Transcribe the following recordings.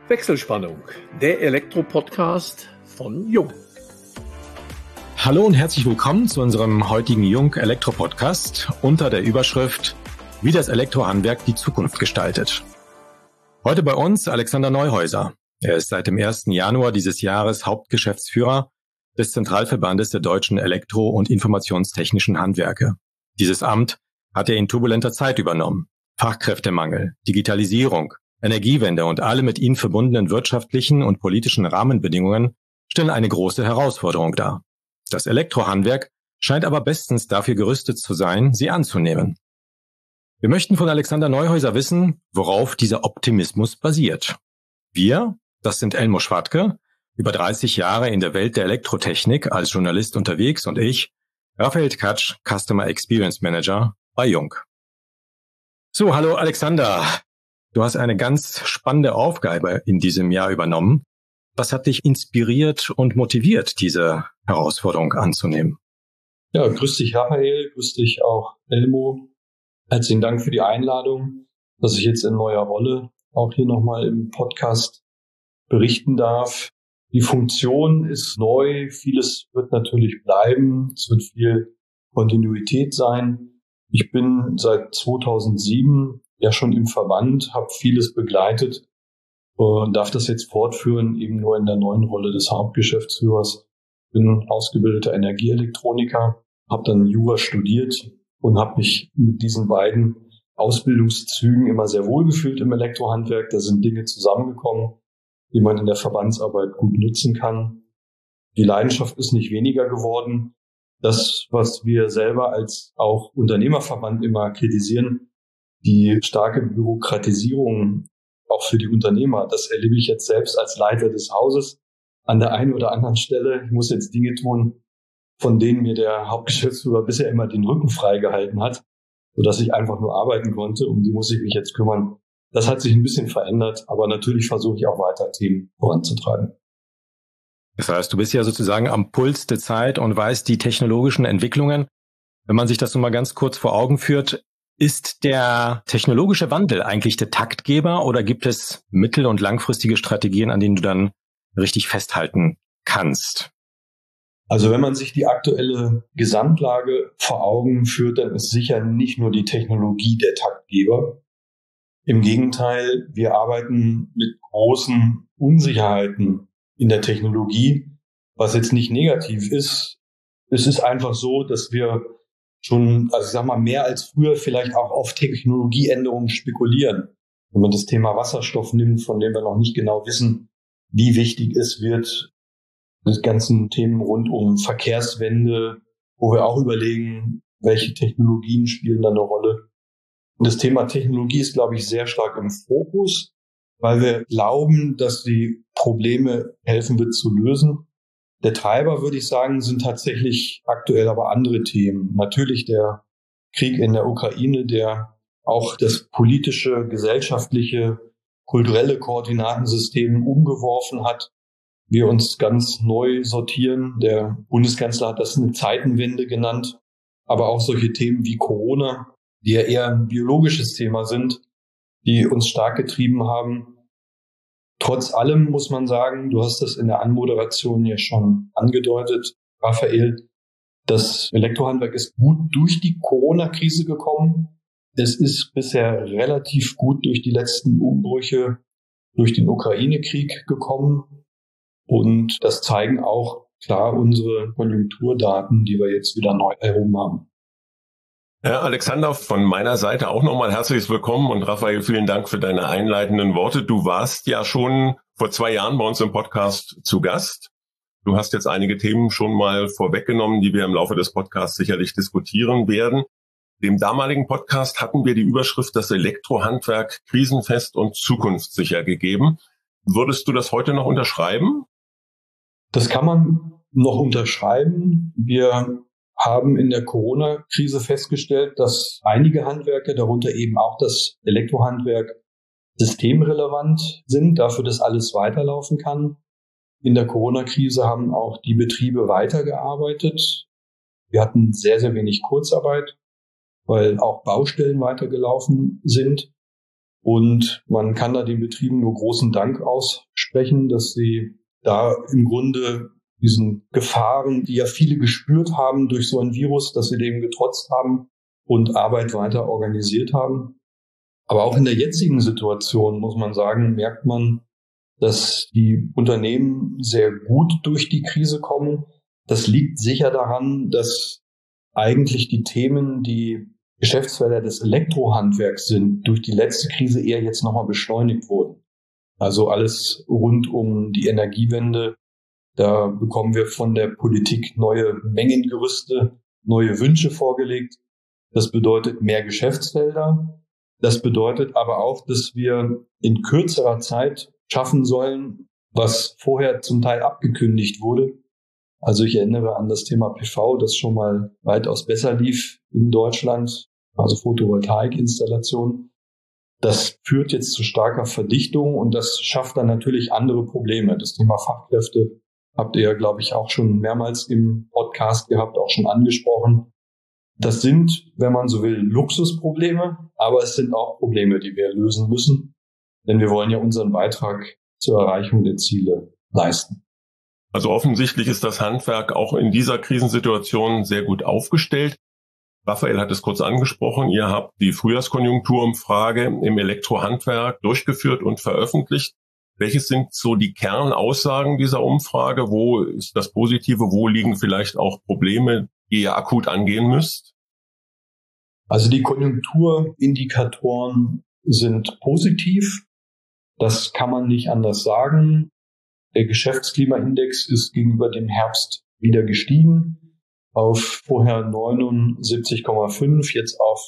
Wechselspannung, der Elektro-Podcast von Jung. Hallo und herzlich willkommen zu unserem heutigen Jung Elektro-Podcast unter der Überschrift Wie das Elektrohandwerk die Zukunft gestaltet. Heute bei uns Alexander Neuhäuser. Er ist seit dem 1. Januar dieses Jahres Hauptgeschäftsführer des Zentralverbandes der deutschen Elektro- und Informationstechnischen Handwerke. Dieses Amt hat er in turbulenter Zeit übernommen. Fachkräftemangel, Digitalisierung, Energiewende und alle mit ihnen verbundenen wirtschaftlichen und politischen Rahmenbedingungen stellen eine große Herausforderung dar. Das Elektrohandwerk scheint aber bestens dafür gerüstet zu sein, sie anzunehmen. Wir möchten von Alexander Neuhäuser wissen, worauf dieser Optimismus basiert. Wir, das sind Elmo Schwadke, über 30 Jahre in der Welt der Elektrotechnik als Journalist unterwegs, und ich, Raphael Tkatsch, Customer Experience Manager bei Jung. So, hallo Alexander. Du hast eine ganz spannende Aufgabe in diesem Jahr übernommen. Was hat dich inspiriert und motiviert, diese Herausforderung anzunehmen? Ja, grüß dich Raphael, grüß dich auch Elmo. Herzlichen Dank für die Einladung, dass ich jetzt in neuer Rolle auch hier nochmal im Podcast berichten darf. Die Funktion ist neu, vieles wird natürlich bleiben, es wird viel Kontinuität sein. Ich bin seit 2007 ja schon im Verband, habe vieles begleitet und darf das jetzt fortführen, eben nur in der neuen Rolle des Hauptgeschäftsführers. Bin ausgebildeter Energieelektroniker, habe dann Jura studiert und habe mich mit diesen beiden Ausbildungszügen immer sehr wohl gefühlt im Elektrohandwerk. Da sind Dinge zusammengekommen, die man in der Verbandsarbeit gut nutzen kann. Die Leidenschaft ist nicht weniger geworden. Das, was wir selber als auch Unternehmerverband immer kritisieren, die starke Bürokratisierung auch für die Unternehmer, das erlebe ich jetzt selbst als Leiter des Hauses an der einen oder anderen Stelle. Ich muss jetzt Dinge tun, von denen mir der Hauptgeschäftsführer bisher immer den Rücken frei gehalten hat, sodass ich einfach nur arbeiten konnte. Um die muss ich mich jetzt kümmern. Das hat sich ein bisschen verändert, aber natürlich versuche ich auch weiter Themen voranzutreiben. Das heißt, du bist ja sozusagen am Puls der Zeit und weißt die technologischen Entwicklungen. Wenn man sich das nun mal ganz kurz vor Augen führt, ist der technologische Wandel eigentlich der Taktgeber oder gibt es mittel- und langfristige Strategien, an denen du dann richtig festhalten kannst? Also wenn man sich die aktuelle Gesamtlage vor Augen führt, dann ist sicher nicht nur die Technologie der Taktgeber. Im Gegenteil, wir arbeiten mit großen Unsicherheiten in der Technologie, was jetzt nicht negativ ist. Es ist einfach so, dass wir schon, also ich sag mal, mehr als früher vielleicht auch auf Technologieänderungen spekulieren. Wenn man das Thema Wasserstoff nimmt, von dem wir noch nicht genau wissen, wie wichtig es wird, die ganzen Themen rund um Verkehrswende, wo wir auch überlegen, welche Technologien spielen da eine Rolle. Und das Thema Technologie ist, glaube ich, sehr stark im Fokus, weil wir glauben, dass die Probleme helfen wird zu lösen. Der Treiber, würde ich sagen, sind tatsächlich aktuell aber andere Themen. Natürlich der Krieg in der Ukraine, der auch das politische, gesellschaftliche, kulturelle Koordinatensystem umgeworfen hat. Wir uns ganz neu sortieren. Der Bundeskanzler hat das eine Zeitenwende genannt. Aber auch solche Themen wie Corona, die ja eher ein biologisches Thema sind, die uns stark getrieben haben. Trotz allem muss man sagen, du hast das in der Anmoderation ja schon angedeutet, Raphael, das Elektrohandwerk ist gut durch die Corona-Krise gekommen. Es ist bisher relativ gut durch die letzten Umbrüche durch den Ukraine-Krieg gekommen. Und das zeigen auch klar unsere Konjunkturdaten, die wir jetzt wieder neu erhoben haben. Ja, Alexander, von meiner Seite auch nochmal herzliches Willkommen und Raphael, vielen Dank für deine einleitenden Worte. Du warst ja schon vor 2 Jahren bei uns im Podcast zu Gast. Du hast jetzt einige Themen schon mal vorweggenommen, die wir im Laufe des Podcasts sicherlich diskutieren werden. Dem damaligen Podcast hatten wir die Überschrift Das Elektrohandwerk krisenfest und zukunftssicher gegeben. Würdest du das heute noch unterschreiben? Das kann man noch unterschreiben. Wir haben in der Corona-Krise festgestellt, dass einige Handwerker, darunter eben auch das Elektrohandwerk, systemrelevant sind, dafür, dass alles weiterlaufen kann. In der Corona-Krise haben auch die Betriebe weitergearbeitet. Wir hatten sehr, sehr wenig Kurzarbeit, weil auch Baustellen weitergelaufen sind. Und man kann da den Betrieben nur großen Dank aussprechen, dass sie da im Grunde diesen Gefahren, die ja viele gespürt haben durch so ein Virus, dass sie dem getrotzt haben und Arbeit weiter organisiert haben. Aber auch in der jetzigen Situation, muss man sagen, merkt man, dass die Unternehmen sehr gut durch die Krise kommen. Das liegt sicher daran, dass eigentlich die Themen, die Geschäftsfelder des Elektrohandwerks sind, durch die letzte Krise eher jetzt nochmal beschleunigt wurden. Also alles rund um die Energiewende. Da bekommen wir von der Politik neue Mengengerüste, neue Wünsche vorgelegt. Das bedeutet mehr Geschäftsfelder. Das bedeutet aber auch, dass wir in kürzerer Zeit schaffen sollen, was vorher zum Teil abgekündigt wurde. Also ich erinnere an das Thema PV, das schon mal weitaus besser lief in Deutschland, also Photovoltaikinstallation. Das führt jetzt zu starker Verdichtung und das schafft dann natürlich andere Probleme. Das Thema Fachkräfte habt ihr ja, glaube ich, auch schon mehrmals im Podcast gehabt, auch schon angesprochen. Das sind, wenn man so will, Luxusprobleme, aber es sind auch Probleme, die wir lösen müssen, denn wir wollen ja unseren Beitrag zur Erreichung der Ziele leisten. Also offensichtlich ist das Handwerk auch in dieser Krisensituation sehr gut aufgestellt. Raphael hat es kurz angesprochen, ihr habt die Frühjahrskonjunkturumfrage im Elektrohandwerk durchgeführt und veröffentlicht. Welches sind so die Kernaussagen dieser Umfrage? Wo ist das Positive? Wo liegen vielleicht auch Probleme, die ihr akut angehen müsst? Also die Konjunkturindikatoren sind positiv. Das kann man nicht anders sagen. Der Geschäftsklimaindex ist gegenüber dem Herbst wieder gestiegen auf vorher 79,5, jetzt auf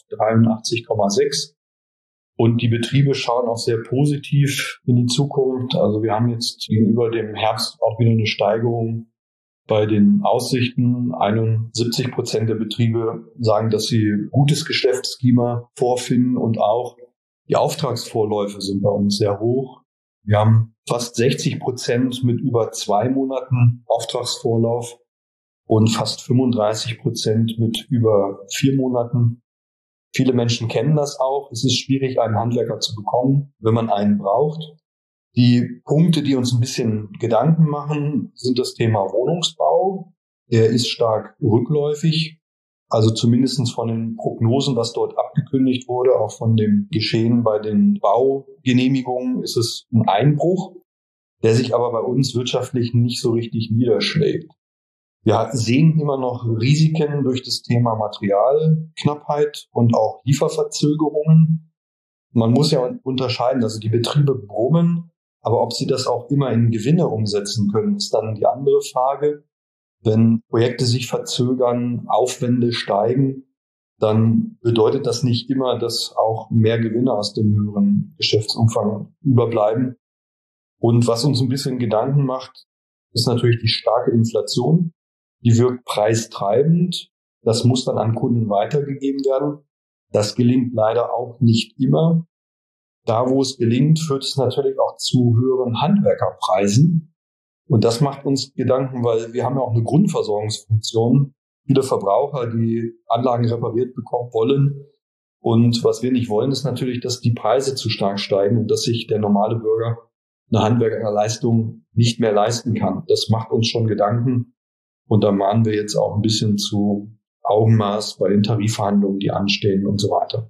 83,6. Und die Betriebe schauen auch sehr positiv in die Zukunft. Also wir haben jetzt gegenüber dem Herbst auch wieder eine Steigerung bei den Aussichten. 71% der Betriebe sagen, dass sie gutes Geschäftsklima vorfinden und auch die Auftragsvorläufe sind bei uns sehr hoch. Wir haben fast 60% mit über 2 Monaten Auftragsvorlauf und fast 35% mit über 4 Monaten. Viele Menschen kennen das auch. Es ist schwierig, einen Handwerker zu bekommen, wenn man einen braucht. Die Punkte, die uns ein bisschen Gedanken machen, sind das Thema Wohnungsbau. Der ist stark rückläufig. Also zumindest von den Prognosen, was dort abgekündigt wurde, auch von dem Geschehen bei den Baugenehmigungen, ist es ein Einbruch, der sich aber bei uns wirtschaftlich nicht so richtig niederschlägt. Wir sehen immer noch Risiken durch das Thema Materialknappheit und auch Lieferverzögerungen. Man muss ja unterscheiden, also die Betriebe brummen, aber ob sie das auch immer in Gewinne umsetzen können, ist dann die andere Frage. Wenn Projekte sich verzögern, Aufwände steigen, dann bedeutet das nicht immer, dass auch mehr Gewinne aus dem höheren Geschäftsumfang überbleiben. Und was uns ein bisschen Gedanken macht, ist natürlich die starke Inflation. Die wirkt preistreibend. Das muss dann an Kunden weitergegeben werden. Das gelingt leider auch nicht immer. Da, wo es gelingt, führt es natürlich auch zu höheren Handwerkerpreisen. Und das macht uns Gedanken, weil wir haben ja auch eine Grundversorgungsfunktion. Viele Verbraucher, die Anlagen repariert bekommen wollen. Und was wir nicht wollen, ist natürlich, dass die Preise zu stark steigen und dass sich der normale Bürger eine Handwerkerleistung nicht mehr leisten kann. Das macht uns schon Gedanken. Und da mahnen wir jetzt auch ein bisschen zu Augenmaß bei den Tarifverhandlungen, die anstehen und so weiter.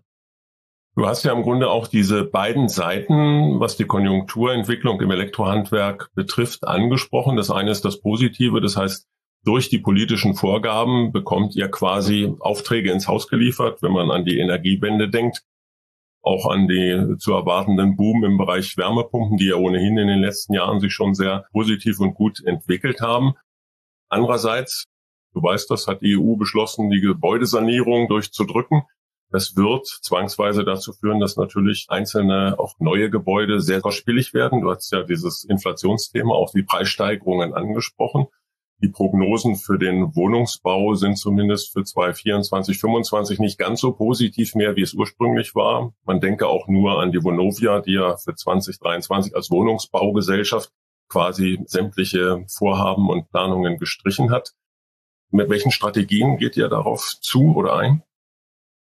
Du hast ja im Grunde auch diese beiden Seiten, was die Konjunkturentwicklung im Elektrohandwerk betrifft, angesprochen. Das eine ist das Positive, das heißt, durch die politischen Vorgaben bekommt ihr quasi Aufträge ins Haus geliefert, wenn man an die Energiewende denkt, auch an die zu erwartenden Boom im Bereich Wärmepumpen, die ja ohnehin in den letzten Jahren sich schon sehr positiv und gut entwickelt haben. Andererseits, du weißt, das hat die EU beschlossen, die Gebäudesanierung durchzudrücken. Das wird zwangsweise dazu führen, dass natürlich einzelne, auch neue Gebäude sehr kostspielig werden. Du hast ja dieses Inflationsthema, auch die Preissteigerungen angesprochen. Die Prognosen für den Wohnungsbau sind zumindest für 2024, 2025 nicht ganz so positiv mehr, wie es ursprünglich war. Man denke auch nur an die Vonovia, die ja für 2023 als Wohnungsbaugesellschaft quasi sämtliche Vorhaben und Planungen gestrichen hat. Mit welchen Strategien geht ihr darauf zu oder ein?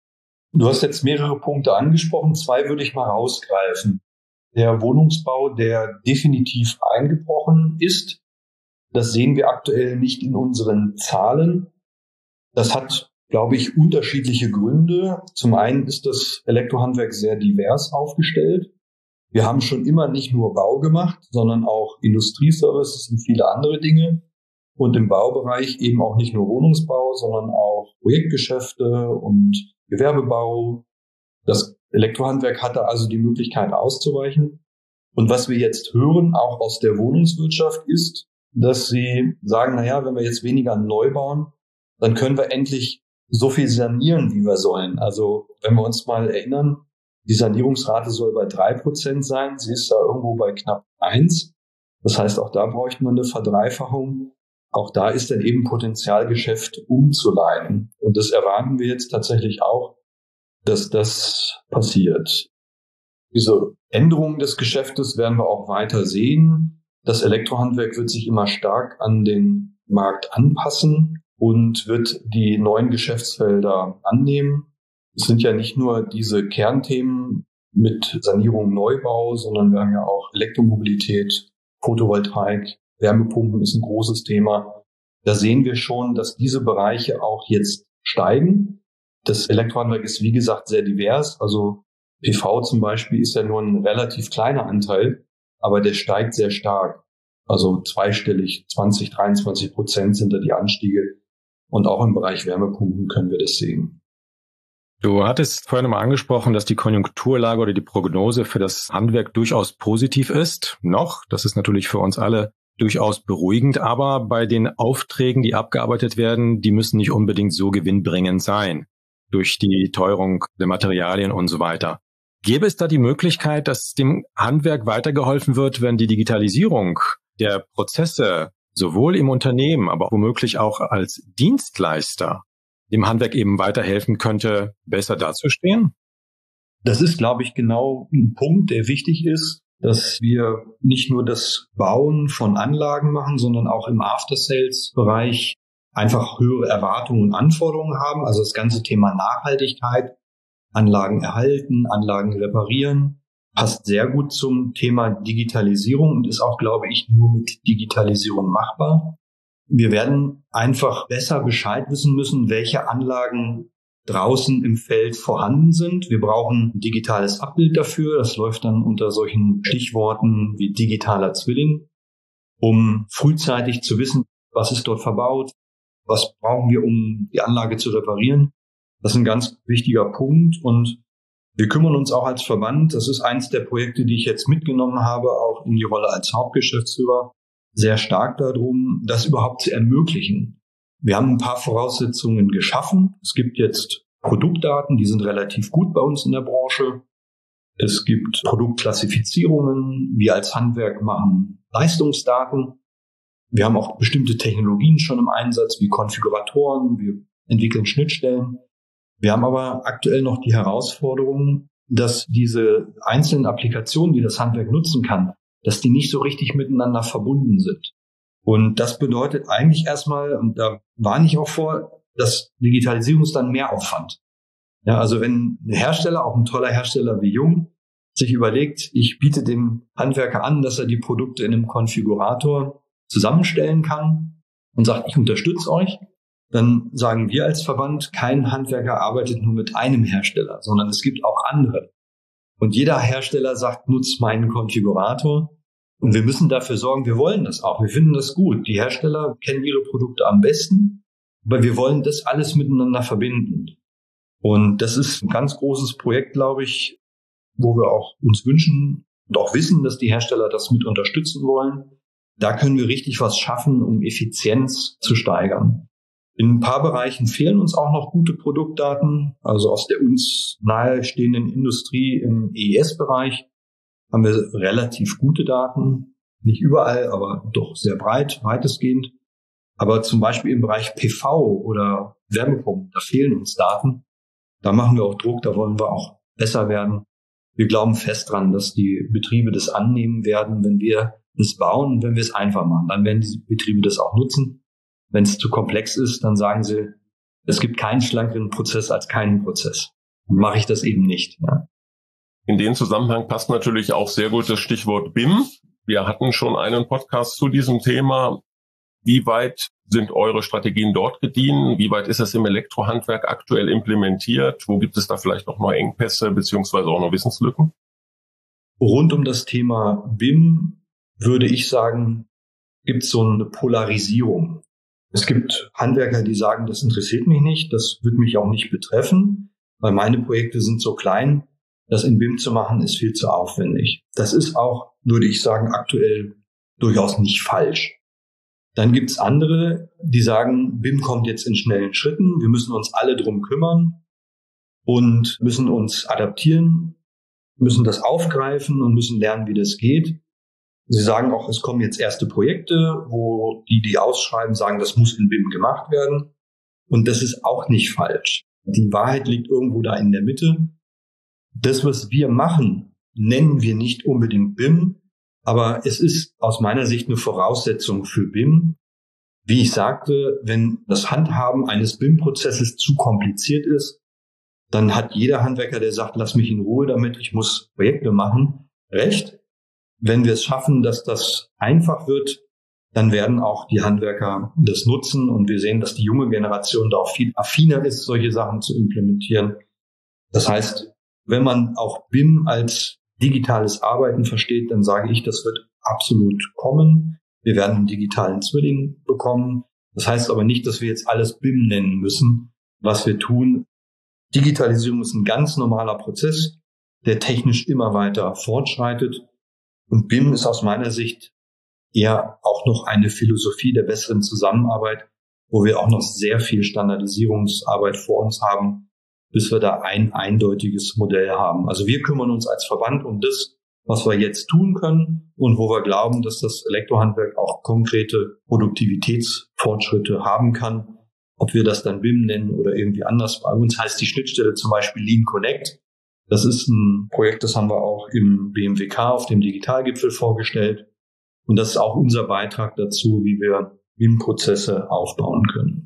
Du hast jetzt mehrere Punkte angesprochen. 2 würde ich mal rausgreifen. Der Wohnungsbau, der definitiv eingebrochen ist, das sehen wir aktuell nicht in unseren Zahlen. Das hat, glaube ich, unterschiedliche Gründe. Zum einen ist das Elektrohandwerk sehr divers aufgestellt. Wir haben schon immer nicht nur Bau gemacht, sondern auch Industrieservices und viele andere Dinge. Und im Baubereich eben auch nicht nur Wohnungsbau, sondern auch Projektgeschäfte und Gewerbebau. Das Elektrohandwerk hatte also die Möglichkeit auszuweichen. Und was wir jetzt hören, auch aus der Wohnungswirtschaft, ist, dass sie sagen, wenn wir jetzt weniger neu bauen, dann können wir endlich so viel sanieren, wie wir sollen. Also wenn wir uns mal erinnern, die Sanierungsrate soll bei 3% sein. Sie ist da irgendwo bei knapp 1. Das heißt, auch da bräuchte man eine Verdreifachung. Auch da ist dann eben Potenzialgeschäft umzuleiten. Und das erwarten wir jetzt tatsächlich auch, dass das passiert. Diese Änderungen des Geschäftes werden wir auch weiter sehen. Das Elektrohandwerk wird sich immer stark an den Markt anpassen und wird die neuen Geschäftsfelder annehmen. Es sind ja nicht nur diese Kernthemen mit Sanierung, Neubau, sondern wir haben ja auch Elektromobilität, Photovoltaik, Wärmepumpen ist ein großes Thema. Da sehen wir schon, dass diese Bereiche auch jetzt steigen. Das Elektrohandwerk ist, wie gesagt, sehr divers. Also PV zum Beispiel ist ja nur ein relativ kleiner Anteil, aber der steigt sehr stark. Also zweistellig, 20-23% sind da die Anstiege. Und auch im Bereich Wärmepumpen können wir das sehen. Du hattest vorhin mal angesprochen, dass die Konjunkturlage oder die Prognose für das Handwerk durchaus positiv ist. Das ist natürlich für uns alle durchaus beruhigend, aber bei den Aufträgen, die abgearbeitet werden, die müssen nicht unbedingt so gewinnbringend sein durch die Teuerung der Materialien und so weiter. Gäbe es da die Möglichkeit, dass dem Handwerk weitergeholfen wird, wenn die Digitalisierung der Prozesse sowohl im Unternehmen, aber womöglich auch als Dienstleister dem Handwerk eben weiterhelfen könnte, besser dazustehen? Das ist, glaube ich, genau ein Punkt, der wichtig ist, dass wir nicht nur das Bauen von Anlagen machen, sondern auch im After-Sales-Bereich einfach höhere Erwartungen und Anforderungen haben. Also das ganze Thema Nachhaltigkeit, Anlagen erhalten, Anlagen reparieren, passt sehr gut zum Thema Digitalisierung und ist auch, glaube ich, nur mit Digitalisierung machbar. Wir werden einfach besser Bescheid wissen müssen, welche Anlagen draußen im Feld vorhanden sind. Wir brauchen ein digitales Abbild dafür. Das läuft dann unter solchen Stichworten wie digitaler Zwilling, um frühzeitig zu wissen, was ist dort verbaut, was brauchen wir, um die Anlage zu reparieren. Das ist ein ganz wichtiger Punkt und wir kümmern uns auch als Verband. Das ist eins der Projekte, die ich jetzt mitgenommen habe, auch in die Rolle als Hauptgeschäftsführer, sehr stark darum, das überhaupt zu ermöglichen. Wir haben ein paar Voraussetzungen geschaffen. Es gibt jetzt Produktdaten, die sind relativ gut bei uns in der Branche. Es gibt Produktklassifizierungen. Wir als Handwerk machen Leistungsdaten. Wir haben auch bestimmte Technologien schon im Einsatz, wie Konfiguratoren. Wir entwickeln Schnittstellen. Wir haben aber aktuell noch die Herausforderung, dass diese einzelnen Applikationen, die das Handwerk nutzen kann, dass die nicht so richtig miteinander verbunden sind. Und das bedeutet eigentlich erstmal, und da warne ich auch vor, dass Digitalisierung ist dann Mehraufwand. Ja, also wenn ein Hersteller, auch ein toller Hersteller wie Jung, sich überlegt, ich biete dem Handwerker an, dass er die Produkte in einem Konfigurator zusammenstellen kann und sagt, ich unterstütze euch, dann sagen wir als Verband, kein Handwerker arbeitet nur mit einem Hersteller, sondern es gibt auch andere. Und jeder Hersteller sagt, nutzt meinen Konfigurator. Und wir müssen dafür sorgen, wir wollen das auch. Wir finden das gut. Die Hersteller kennen ihre Produkte am besten, aber wir wollen das alles miteinander verbinden. Und das ist ein ganz großes Projekt, glaube ich, wo wir auch uns wünschen und auch wissen, dass die Hersteller das mit unterstützen wollen. Da können wir richtig was schaffen, um Effizienz zu steigern. In ein paar Bereichen fehlen uns auch noch gute Produktdaten. Also aus der uns nahestehenden Industrie im EES-Bereich haben wir relativ gute Daten. Nicht überall, aber doch sehr weitestgehend. Aber zum Beispiel im Bereich PV oder Wärmepumpen, da fehlen uns Daten. Da machen wir auch Druck, da wollen wir auch besser werden. Wir glauben fest dran, dass die Betriebe das annehmen werden, wenn wir das bauen und wenn wir es einfach machen. Dann werden die Betriebe das auch nutzen. Wenn es zu komplex ist, dann sagen sie, es gibt keinen schlankeren Prozess als keinen Prozess. mache ich das eben nicht. Ja. In den Zusammenhang passt natürlich auch sehr gut das Stichwort BIM. Wir hatten schon einen Podcast zu diesem Thema. Wie weit sind eure Strategien dort gediehen? Wie weit ist das im Elektrohandwerk aktuell implementiert? Wo gibt es da vielleicht noch neue Engpässe beziehungsweise auch noch Wissenslücken? Rund um das Thema BIM würde ich sagen, gibt es so eine Polarisierung. Es gibt Handwerker, die sagen, das interessiert mich nicht, das wird mich auch nicht betreffen, weil meine Projekte sind so klein, das in BIM zu machen ist viel zu aufwendig. Das ist auch, würde ich sagen, aktuell durchaus nicht falsch. Dann gibt's andere, die sagen, BIM kommt jetzt in schnellen Schritten, wir müssen uns alle drum kümmern und müssen uns adaptieren, müssen das aufgreifen und müssen lernen, wie das geht. Sie sagen auch, es kommen jetzt erste Projekte, wo die ausschreiben, sagen, das muss in BIM gemacht werden. Und das ist auch nicht falsch. Die Wahrheit liegt irgendwo da in der Mitte. Das, was wir machen, nennen wir nicht unbedingt BIM, aber es ist aus meiner Sicht eine Voraussetzung für BIM. Wie ich sagte, wenn das Handhaben eines BIM-Prozesses zu kompliziert ist, dann hat jeder Handwerker, der sagt, lass mich in Ruhe damit, ich muss Projekte machen, recht. Wenn wir es schaffen, dass das einfach wird, dann werden auch die Handwerker das nutzen und wir sehen, dass die junge Generation da auch viel affiner ist, solche Sachen zu implementieren. Das heißt, wenn man auch BIM als digitales Arbeiten versteht, dann sage ich, das wird absolut kommen. Wir werden einen digitalen Zwilling bekommen. Das heißt aber nicht, dass wir jetzt alles BIM nennen müssen, was wir tun. Digitalisierung ist ein ganz normaler Prozess, der technisch immer weiter fortschreitet. Und BIM ist aus meiner Sicht eher auch noch eine Philosophie der besseren Zusammenarbeit, wo wir auch noch sehr viel Standardisierungsarbeit vor uns haben, bis wir da ein eindeutiges Modell haben. Also wir kümmern uns als Verband um das, was wir jetzt tun können und wo wir glauben, dass das Elektrohandwerk auch konkrete Produktivitätsfortschritte haben kann. Ob wir das dann BIM nennen oder irgendwie anders. Bei uns heißt die Schnittstelle zum Beispiel Lean Connect. Das ist ein Projekt, das haben wir auch im BMWK auf dem Digitalgipfel vorgestellt. Und das ist auch unser Beitrag dazu, wie wir BIM-Prozesse aufbauen können.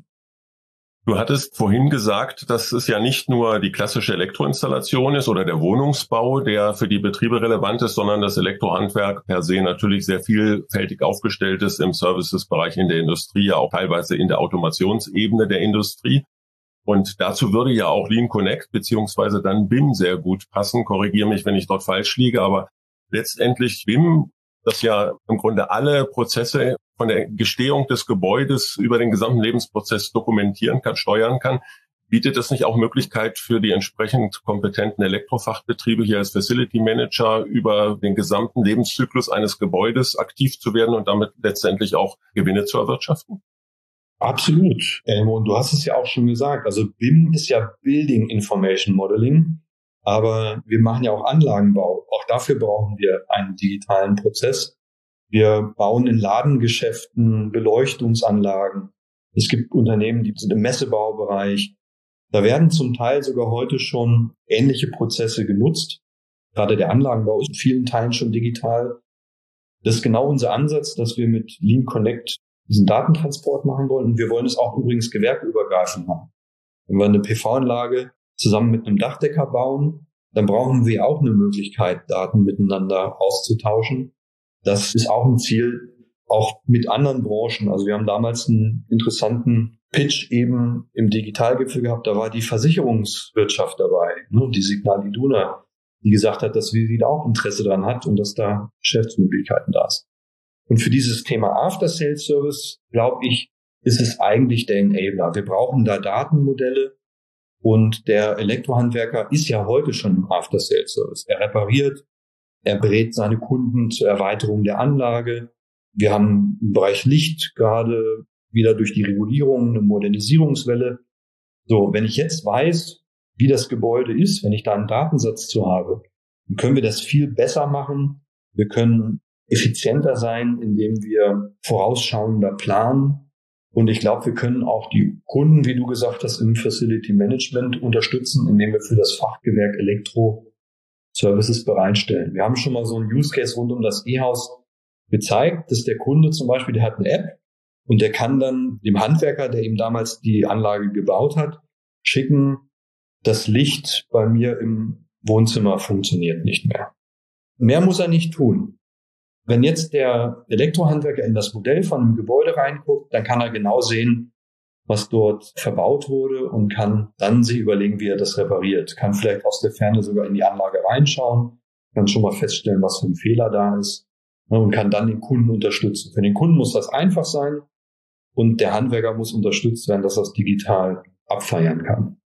Du hattest vorhin gesagt, dass es ja nicht nur die klassische Elektroinstallation ist oder der Wohnungsbau, der für die Betriebe relevant ist, sondern das Elektrohandwerk per se natürlich sehr vielfältig aufgestellt ist im Services-Bereich in der Industrie, ja auch teilweise in der Automationsebene der Industrie. Und dazu würde ja auch Lean Connect beziehungsweise dann BIM sehr gut passen. Korrigiere mich, wenn ich dort falsch liege, aber letztendlich BIM, das ja im Grunde alle Prozesse von der Gestehung des Gebäudes über den gesamten Lebensprozess dokumentieren kann, steuern kann, bietet es nicht auch Möglichkeit für die entsprechend kompetenten Elektrofachbetriebe hier als Facility Manager über den gesamten Lebenszyklus eines Gebäudes aktiv zu werden und damit letztendlich auch Gewinne zu erwirtschaften? Absolut, Elmo. Und du hast es ja auch schon gesagt. Also BIM ist ja Building Information Modeling, aber wir machen ja auch Anlagenbau. Auch dafür brauchen wir einen digitalen Prozess. Wir bauen in Ladengeschäften Beleuchtungsanlagen. Es gibt Unternehmen, die sind im Messebaubereich. Da werden zum Teil sogar heute schon ähnliche Prozesse genutzt. Gerade der Anlagenbau ist in vielen Teilen schon digital. Das ist genau unser Ansatz, dass wir mit Lean Connect diesen Datentransport machen wollen. Und wir wollen es auch übrigens gewerbeübergreifend machen. Wenn wir eine PV-Anlage zusammen mit einem Dachdecker bauen, dann brauchen wir auch eine Möglichkeit, Daten miteinander auszutauschen. Das ist auch ein Ziel, auch mit anderen Branchen. Also wir haben damals einen interessanten Pitch eben im Digitalgipfel gehabt. Da war die Versicherungswirtschaft dabei, die Signal Iduna, die gesagt hat, dass sie da auch Interesse dran hat und dass da Geschäftsmöglichkeiten da sind. Und für dieses Thema After-Sales-Service, glaube ich, ist es eigentlich der Enabler. Wir brauchen da Datenmodelle und der Elektrohandwerker ist ja heute schon im After-Sales-Service. Er repariert, er berät seine Kunden zur Erweiterung der Anlage. Wir haben im Bereich Licht gerade wieder durch die Regulierung eine Modernisierungswelle. So, wenn ich jetzt weiß, wie das Gebäude ist, wenn ich da einen Datensatz zu habe, dann können wir das viel besser machen. Wir können effizienter sein, indem wir vorausschauender planen. Und ich glaube, wir können auch die Kunden, wie du gesagt hast, im Facility Management unterstützen, indem wir für das Fachgewerk Elektro Services bereitstellen. Wir haben schon mal so einen Use Case rund um das E-Haus gezeigt, dass der Kunde zum Beispiel, der hat eine App und der kann dann dem Handwerker, der ihm damals die Anlage gebaut hat, schicken, das Licht bei mir im Wohnzimmer funktioniert nicht mehr. Mehr muss er nicht tun. Wenn jetzt der Elektrohandwerker in das Modell von einem Gebäude reinguckt, dann kann er genau sehen, was dort verbaut wurde und kann dann sich überlegen, wie er das repariert. Kann vielleicht aus der Ferne sogar in die Anlage reinschauen, kann schon mal feststellen, was für ein Fehler da ist und kann dann den Kunden unterstützen. Für den Kunden muss das einfach sein und der Handwerker muss unterstützt werden, dass er es digital abfeiern kann.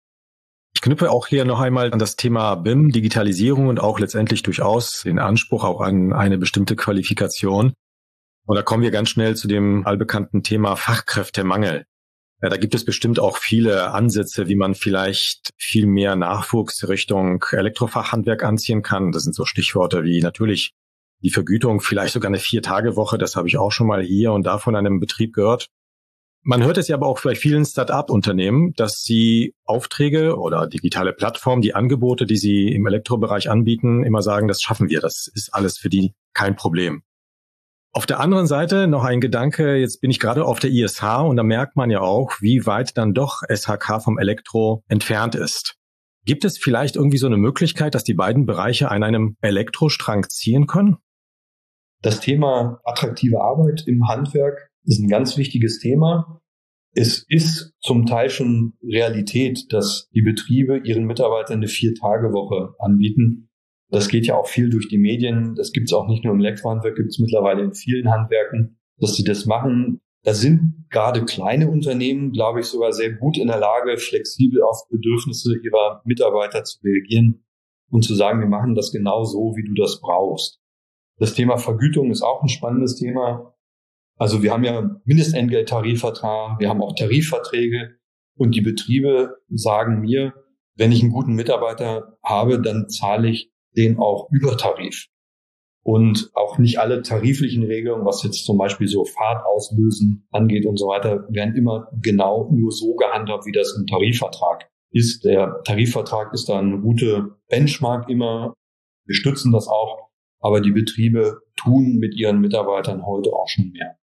Ich knüpfe auch hier noch einmal an das Thema BIM, Digitalisierung und auch letztendlich durchaus den Anspruch auch an eine bestimmte Qualifikation. Und da kommen wir ganz schnell zu dem allbekannten Thema Fachkräftemangel. Ja, da gibt es bestimmt auch viele Ansätze, wie man vielleicht viel mehr Nachwuchs Richtung Elektrofachhandwerk anziehen kann. Das sind so Stichworte wie natürlich die Vergütung, vielleicht sogar eine 4-Tage-Woche. Das habe ich auch schon mal hier und da von einem Betrieb gehört. Man hört es ja aber auch bei vielen Start-up-Unternehmen, dass sie Aufträge oder digitale Plattformen, die Angebote, die sie im Elektrobereich anbieten, immer sagen, das schaffen wir, das ist alles für die kein Problem. Auf der anderen Seite noch ein Gedanke, jetzt bin ich gerade auf der ISH und da merkt man ja auch, wie weit dann doch SHK vom Elektro entfernt ist. Gibt es vielleicht irgendwie so eine Möglichkeit, dass die beiden Bereiche an einem Elektrostrang ziehen können? Das Thema attraktive Arbeit im Handwerk ist ein ganz wichtiges Thema. Es ist zum Teil schon Realität, dass die Betriebe ihren Mitarbeitern eine 4-Tage-Woche anbieten. Das geht ja auch viel durch die Medien. Das gibt es auch nicht nur im Elektrohandwerk, gibt es mittlerweile in vielen Handwerken, dass sie das machen. Da sind gerade kleine Unternehmen, glaube ich, sogar sehr gut in der Lage, flexibel auf Bedürfnisse ihrer Mitarbeiter zu reagieren und zu sagen, wir machen das genau so, wie du das brauchst. Das Thema Vergütung ist auch ein spannendes Thema. Also wir haben ja Mindestentgelttarifvertrag, wir haben auch Tarifverträge und die Betriebe sagen mir, wenn ich einen guten Mitarbeiter habe, dann zahle ich den auch über Tarif. Und auch nicht alle tariflichen Regelungen, was jetzt zum Beispiel so Fahrtauslösen angeht und so weiter, werden immer genau nur so gehandhabt, wie das im Tarifvertrag ist. Der Tarifvertrag ist da eine gute Benchmark immer. Wir stützen das auch, aber die Betriebe tun mit ihren Mitarbeitern heute auch schon mehr.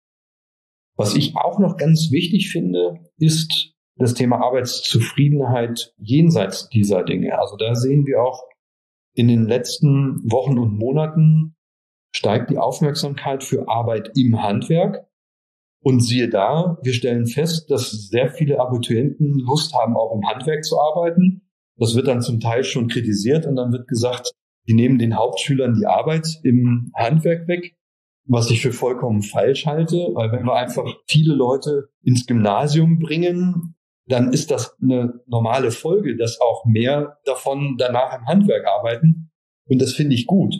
Was ich auch noch ganz wichtig finde, ist das Thema Arbeitszufriedenheit jenseits dieser Dinge. Also da sehen wir auch in den letzten Wochen und Monaten steigt die Aufmerksamkeit für Arbeit im Handwerk. Und siehe da, wir stellen fest, dass sehr viele Abiturienten Lust haben, auch im Handwerk zu arbeiten. Das wird dann zum Teil schon kritisiert und dann wird gesagt, die nehmen den Hauptschülern die Arbeit im Handwerk weg, was ich für vollkommen falsch halte, weil wenn wir einfach viele Leute ins Gymnasium bringen, dann ist das eine normale Folge, dass auch mehr davon danach im Handwerk arbeiten. Und das finde ich gut.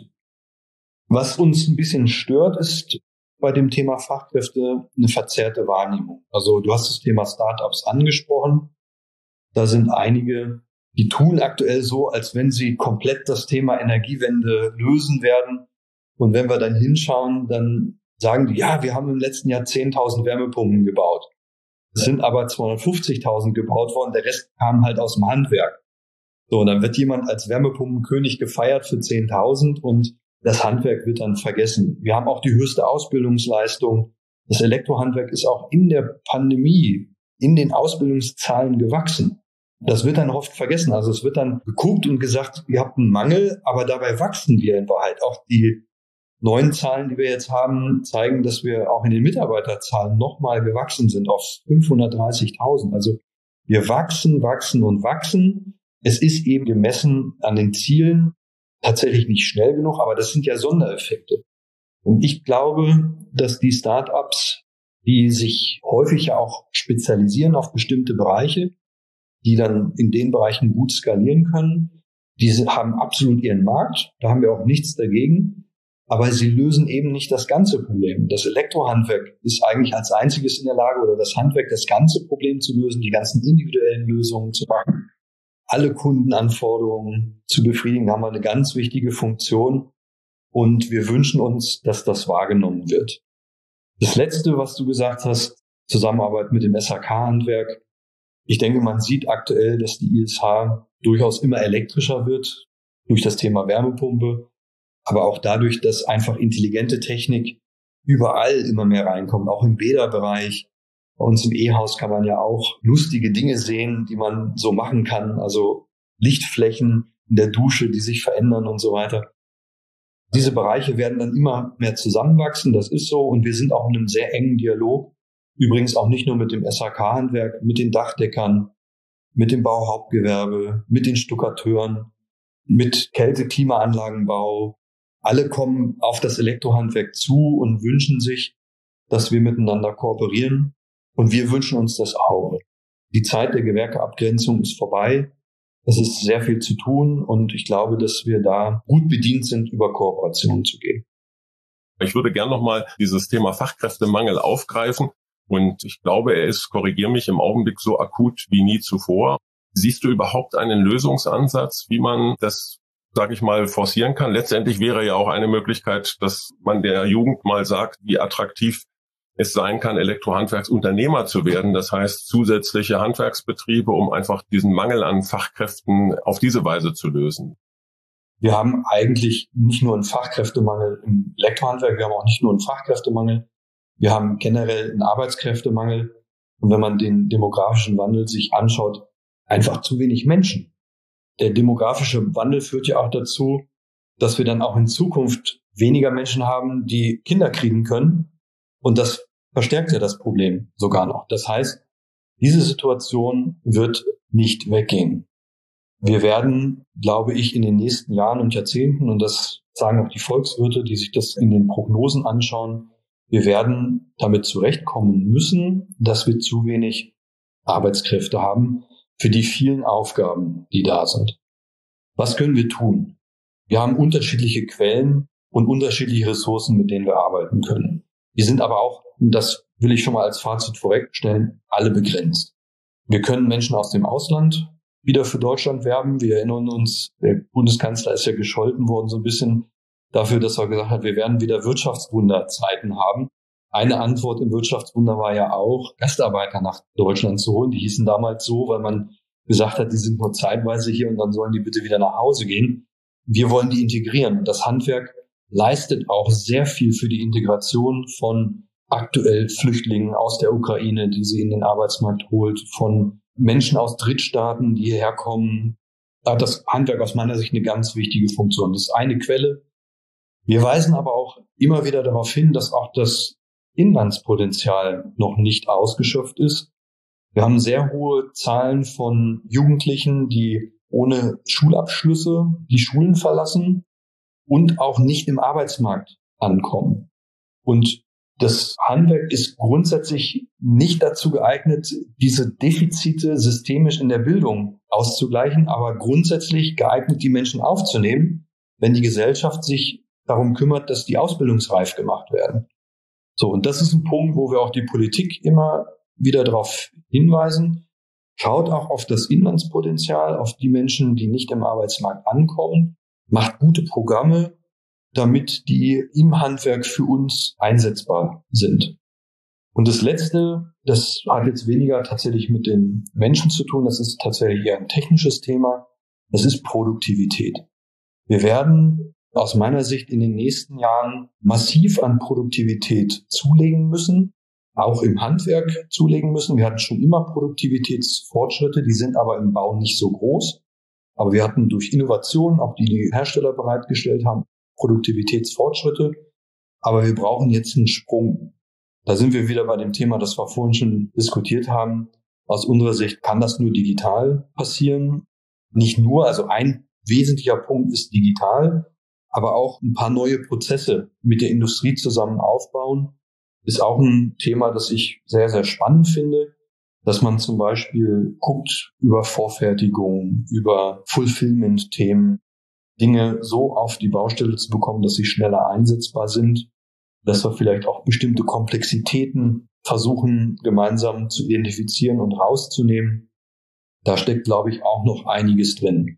Was uns ein bisschen stört, ist bei dem Thema Fachkräfte eine verzerrte Wahrnehmung. Also du hast das Thema Startups angesprochen. Da sind einige, die tun aktuell so, als wenn sie komplett das Thema Energiewende lösen werden. Und wenn wir dann hinschauen, dann sagen die, ja, wir haben im letzten Jahr 10.000 Wärmepumpen gebaut. Es sind aber 250.000 gebaut worden, der Rest kam halt aus dem Handwerk. So, und dann wird jemand als Wärmepumpenkönig gefeiert für 10.000 und das Handwerk wird dann vergessen. Wir haben auch die höchste Ausbildungsleistung. Das Elektrohandwerk ist auch in der Pandemie in den Ausbildungszahlen gewachsen. Das wird dann oft vergessen. Also es wird dann geguckt und gesagt, ihr habt einen Mangel, aber dabei wachsen wir in Wahrheit. Auch die neuen Zahlen, die wir jetzt haben, zeigen, dass wir auch in den Mitarbeiterzahlen nochmal gewachsen sind auf 530.000. Also wir wachsen und wachsen. Es ist eben gemessen an den Zielen tatsächlich nicht schnell genug, aber das sind ja Sondereffekte. Und ich glaube, dass die Startups, die sich häufig ja auch spezialisieren auf bestimmte Bereiche, die dann in den Bereichen gut skalieren können, die haben absolut ihren Markt, da haben wir auch nichts dagegen. Aber sie lösen eben nicht das ganze Problem. Das Elektrohandwerk ist eigentlich als einziges in der Lage, oder das Handwerk, das ganze Problem zu lösen, die ganzen individuellen Lösungen zu machen, alle Kundenanforderungen zu befriedigen. Da haben wir eine ganz wichtige Funktion und wir wünschen uns, dass das wahrgenommen wird. Das Letzte, was du gesagt hast, Zusammenarbeit mit dem SHK-Handwerk. Ich denke, man sieht aktuell, dass die ISH durchaus immer elektrischer wird durch das Thema Wärmepumpe. Aber auch dadurch, dass einfach intelligente Technik überall immer mehr reinkommt, auch im Bäderbereich. Bei uns im E-Haus kann man ja auch lustige Dinge sehen, die man so machen kann. Also Lichtflächen in der Dusche, die sich verändern und so weiter. Diese Bereiche werden dann immer mehr zusammenwachsen, das ist so. Und wir sind auch in einem sehr engen Dialog. Übrigens auch nicht nur mit dem SHK-Handwerk, mit den Dachdeckern, mit dem Bauhauptgewerbe, mit den Stuckateuren, mit Kälte-Klimaanlagenbau. Alle kommen auf das Elektrohandwerk zu und wünschen sich, dass wir miteinander kooperieren. Und wir wünschen uns das auch. Die Zeit der Gewerkeabgrenzung ist vorbei. Es ist sehr viel zu tun und ich glaube, dass wir da gut bedient sind, über Kooperationen zu gehen. Ich würde gern nochmal dieses Thema Fachkräftemangel aufgreifen. Und ich glaube, er ist, korrigiere mich, im Augenblick so akut wie nie zuvor. Siehst du überhaupt einen Lösungsansatz, wie man das, sage ich mal, forcieren kann? Letztendlich wäre ja auch eine Möglichkeit, dass man der Jugend mal sagt, wie attraktiv es sein kann, Elektrohandwerksunternehmer zu werden. Das heißt, zusätzliche Handwerksbetriebe, um einfach diesen Mangel an Fachkräften auf diese Weise zu lösen. Wir haben eigentlich nicht nur einen Fachkräftemangel im Elektrohandwerk, wir haben auch nicht nur einen Fachkräftemangel, wir haben generell einen Arbeitskräftemangel. Und wenn man den demografischen Wandel sich anschaut, einfach zu wenig Menschen. Der demografische Wandel führt ja auch dazu, dass wir dann auch in Zukunft weniger Menschen haben, die Kinder kriegen können. Und das verstärkt ja das Problem sogar noch. Das heißt, diese Situation wird nicht weggehen. Wir werden, glaube ich, in den nächsten Jahren und Jahrzehnten, und das sagen auch die Volkswirte, die sich das in den Prognosen anschauen, wir werden damit zurechtkommen müssen, dass wir zu wenig Arbeitskräfte haben für die vielen Aufgaben, die da sind. Was können wir tun? Wir haben unterschiedliche Quellen und unterschiedliche Ressourcen, mit denen wir arbeiten können. Die sind aber auch, und das will ich schon mal als Fazit vorwegstellen, alle begrenzt. Wir können Menschen aus dem Ausland wieder für Deutschland werben. Wir erinnern uns, der Bundeskanzler ist ja gescholten worden so ein bisschen dafür, dass er gesagt hat, wir werden wieder Wirtschaftswunderzeiten haben. Eine Antwort im Wirtschaftswunder war ja auch, Gastarbeiter nach Deutschland zu holen. Die hießen damals so, weil man gesagt hat, die sind nur zeitweise hier und dann sollen die bitte wieder nach Hause gehen. Wir wollen die integrieren. Und das Handwerk leistet auch sehr viel für die Integration von aktuell Flüchtlingen aus der Ukraine, die sie in den Arbeitsmarkt holt, von Menschen aus Drittstaaten, die hierher kommen. Da hat das Handwerk aus meiner Sicht eine ganz wichtige Funktion. Das ist eine Quelle. Wir weisen aber auch immer wieder darauf hin, dass auch das Inlandspotenzial noch nicht ausgeschöpft ist. Wir haben sehr hohe Zahlen von Jugendlichen, die ohne Schulabschlüsse die Schulen verlassen und auch nicht im Arbeitsmarkt ankommen. Und das Handwerk ist grundsätzlich nicht dazu geeignet, diese Defizite systemisch in der Bildung auszugleichen, aber grundsätzlich geeignet, die Menschen aufzunehmen, wenn die Gesellschaft sich darum kümmert, dass die ausbildungsreif gemacht werden. So, und das ist ein Punkt, wo wir auch die Politik immer wieder darauf hinweisen. Schaut auch auf das Inlandspotenzial, auf die Menschen, die nicht im Arbeitsmarkt ankommen. Macht gute Programme, damit die im Handwerk für uns einsetzbar sind. Und das Letzte, das hat jetzt weniger tatsächlich mit den Menschen zu tun, das ist tatsächlich eher ein technisches Thema, das ist Produktivität. Wir werden aus meiner Sicht in den nächsten Jahren massiv an Produktivität zulegen müssen, auch im Handwerk zulegen müssen. Wir hatten schon immer Produktivitätsfortschritte, die sind aber im Bau nicht so groß. Aber wir hatten durch Innovationen, auch die Hersteller bereitgestellt haben, Produktivitätsfortschritte. Aber wir brauchen jetzt einen Sprung. Da sind wir wieder bei dem Thema, das wir vorhin schon diskutiert haben. Aus unserer Sicht kann das nur digital passieren. Nicht nur, also ein wesentlicher Punkt ist digital, aber auch ein paar neue Prozesse mit der Industrie zusammen aufbauen, ist auch ein Thema, das ich sehr, sehr spannend finde, dass man zum Beispiel guckt über Vorfertigung, über Fulfillment-Themen, Dinge so auf die Baustelle zu bekommen, dass sie schneller einsetzbar sind, dass wir vielleicht auch bestimmte Komplexitäten versuchen, gemeinsam zu identifizieren und rauszunehmen. Da steckt, glaube ich, auch noch einiges drin.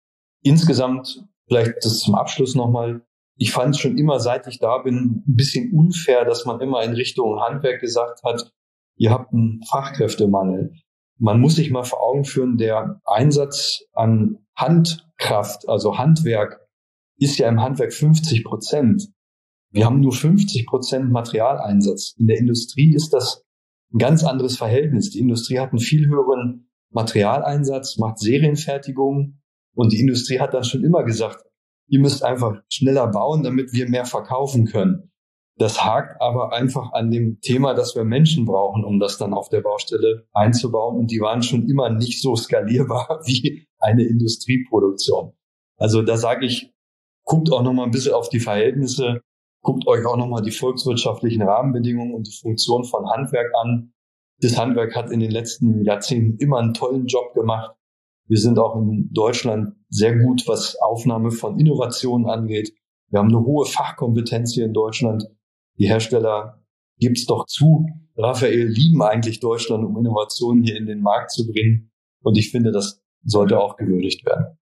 Insgesamt, vielleicht das zum Abschluss nochmal, ich fand es schon immer, seit ich da bin, ein bisschen unfair, dass man immer in Richtung Handwerk gesagt hat, ihr habt einen Fachkräftemangel. Man muss sich mal vor Augen führen, der Einsatz an Handkraft, also Handwerk, ist ja im Handwerk 50%. Wir haben nur 50% Materialeinsatz. In der Industrie ist das ein ganz anderes Verhältnis. Die Industrie hat einen viel höheren Materialeinsatz, macht Serienfertigung und die Industrie hat dann schon immer gesagt, ihr müsst einfach schneller bauen, damit wir mehr verkaufen können. Das hakt aber einfach an dem Thema, dass wir Menschen brauchen, um das dann auf der Baustelle einzubauen. Und die waren schon immer nicht so skalierbar wie eine Industrieproduktion. Also da sage ich, guckt auch noch mal ein bisschen auf die Verhältnisse, guckt euch auch noch mal die volkswirtschaftlichen Rahmenbedingungen und die Funktion von Handwerk an. Das Handwerk hat in den letzten Jahrzehnten immer einen tollen Job gemacht. Wir sind auch in Deutschland sehr gut, was Aufnahme von Innovationen angeht. Wir haben eine hohe Fachkompetenz hier in Deutschland. Die Hersteller, gibt's doch zu, Raphael, lieben eigentlich Deutschland, um Innovationen hier in den Markt zu bringen. Und ich finde, das sollte auch gewürdigt werden.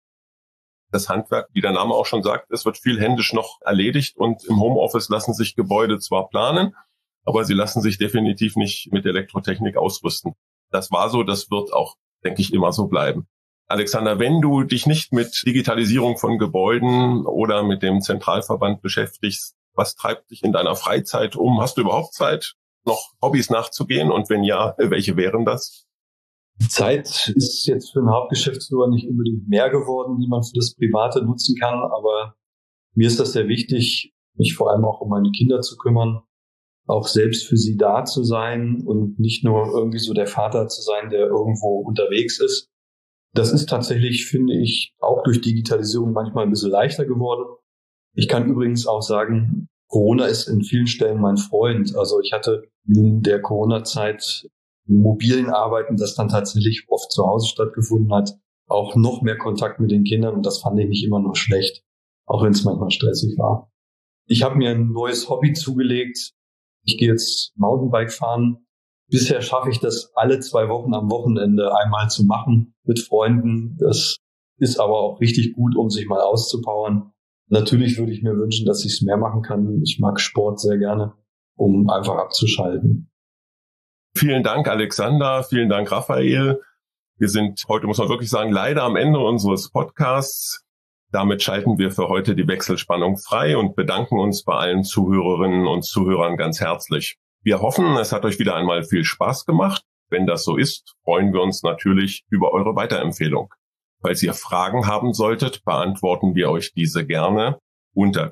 Das Handwerk, wie der Name auch schon sagt, es wird viel händisch noch erledigt und im Homeoffice lassen sich Gebäude zwar planen, aber sie lassen sich definitiv nicht mit Elektrotechnik ausrüsten. Das war so, das wird auch, denke ich, immer so bleiben. Alexander, wenn du dich nicht mit Digitalisierung von Gebäuden oder mit dem Zentralverband beschäftigst, was treibt dich in deiner Freizeit um? Hast du überhaupt Zeit, noch Hobbys nachzugehen? Und wenn ja, welche wären das? Die Zeit ist jetzt für einen Hauptgeschäftsführer nicht unbedingt mehr geworden, die man für das Private nutzen kann. Aber mir ist das sehr wichtig, mich vor allem auch um meine Kinder zu kümmern, auch selbst für sie da zu sein und nicht nur irgendwie so der Vater zu sein, der irgendwo unterwegs ist. Das ist tatsächlich, finde ich, auch durch Digitalisierung manchmal ein bisschen leichter geworden. Ich kann übrigens auch sagen, Corona ist in vielen Stellen mein Freund. Also ich hatte in der Corona-Zeit im mobilen Arbeiten, das dann tatsächlich oft zu Hause stattgefunden hat, auch noch mehr Kontakt mit den Kindern und das fand ich nicht immer nur schlecht, auch wenn es manchmal stressig war. Ich habe mir ein neues Hobby zugelegt. Ich gehe jetzt Mountainbike fahren. Bisher schaffe ich das alle 2 Wochen am Wochenende einmal zu machen mit Freunden. Das ist aber auch richtig gut, um sich mal auszupowern. Natürlich würde ich mir wünschen, dass ich es mehr machen kann. Ich mag Sport sehr gerne, um einfach abzuschalten. Vielen Dank, Alexander. Vielen Dank, Raphael. Wir sind heute, muss man wirklich sagen, leider am Ende unseres Podcasts. Damit schalten wir für heute die Wechselspannung frei und bedanken uns bei allen Zuhörerinnen und Zuhörern ganz herzlich. Wir hoffen, es hat euch wieder einmal viel Spaß gemacht. Wenn das so ist, freuen wir uns natürlich über eure Weiterempfehlung. Falls ihr Fragen haben solltet, beantworten wir euch diese gerne unter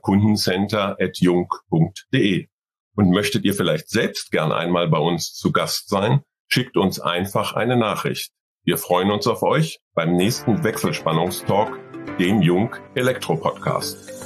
kundencenter@jung.de. Und möchtet ihr vielleicht selbst gern einmal bei uns zu Gast sein, schickt uns einfach eine Nachricht. Wir freuen uns auf euch beim nächsten Wechselspannungstalk, dem Jung Elektro Podcast.